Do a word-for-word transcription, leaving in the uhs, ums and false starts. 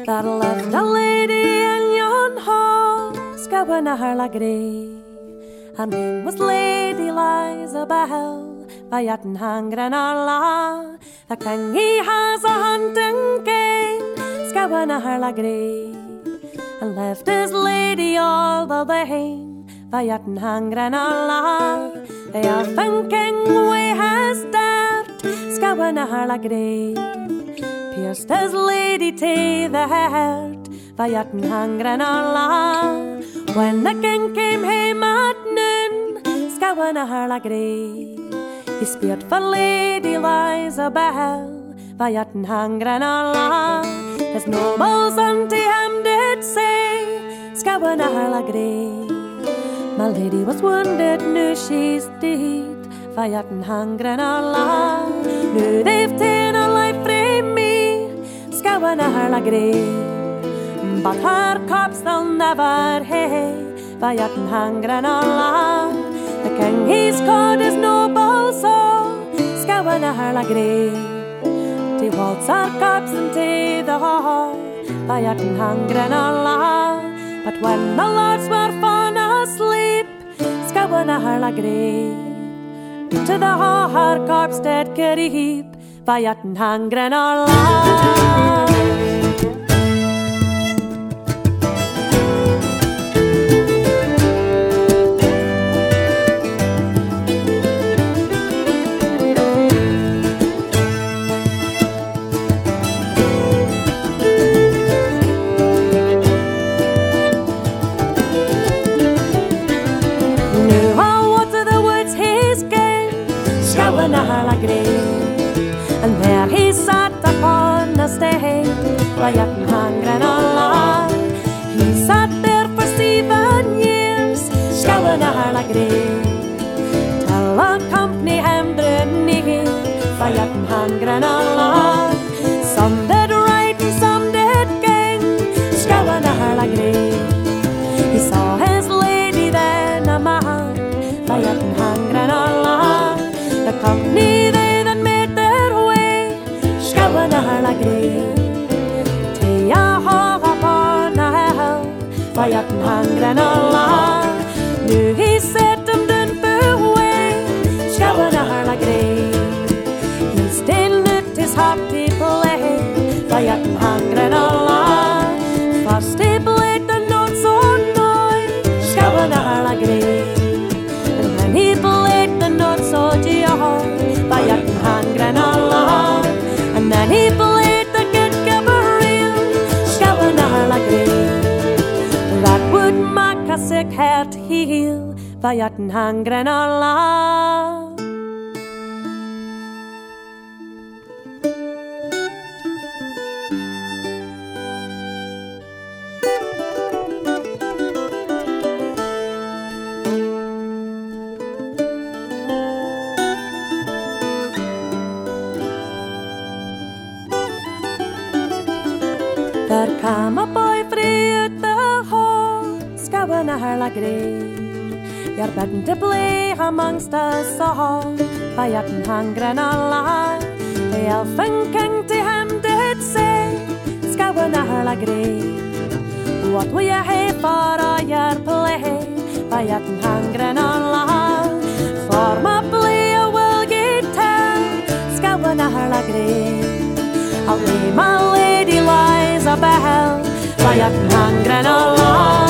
There lived a lady in yon hall, scowen a her lagree. Her name was Lady Liza Bell, by Yatton Hangren la. The king he has a hunting game, scowen a her lagree. And left his lady all the way, by Yatton Hangren la. The elfin king we has dirt, scowen a her lagree. Pierced his lady to the heart, by Yatton Hangren la. When the king came home at noon, scowen a her lagree. He speared for Lady Liza Bell, by Yatton Hangren la. His nobles unto him did say, scowen a her lagree. My lady was wounded, now she's dead, by Yatton Hangren la. Now they've ta'en her life from me, scowen a her lagree. But her corpse they'll never hae, by Yatton Hangren la. The king he's called his noble soul, scowen a her lagree. To waltz her corpse into the hall, by Yatton Hangren la. But when the lords were fallen asleep, scowen a her lagree. To the hall her corpse did creep, by Yatton Hangren la. And there he sat upon a stay, by Yatton Hangren la. He sat there for seven years, scowen a her lagree. Till a company him drew near, by Yatton Hangren la. Some did ride and some did gang, scowen a her lagree. He saw his lady then a man, by Yatton Hangren la. The company they then made their way, scowen a her lagree. To a hog upon a hill, by Yatton Hangren la. Now he set them down for way, scowen a her lagree. He still knit his harp to play, by Yatton Hangren la. First he played the notes on noise, scowen a her lagree. And then he played the notes on by Yatton Hangren la. And then he played the good Gabriel, scowen a her lagree. That would make a sick heart heal, by Yatton Hangren la. There came a boy frae out the hall, scowen a her lagree. You're bidden to play amongst us all, by Yatton Hangren la. The elfin king to him did say, scowen a her lagree. What will you hae for all your play, by Yatton Hangren la? For my play I will guitar, scowen a her lagree. I'll be my Lady Liza Bell, by Yatton Hangren la.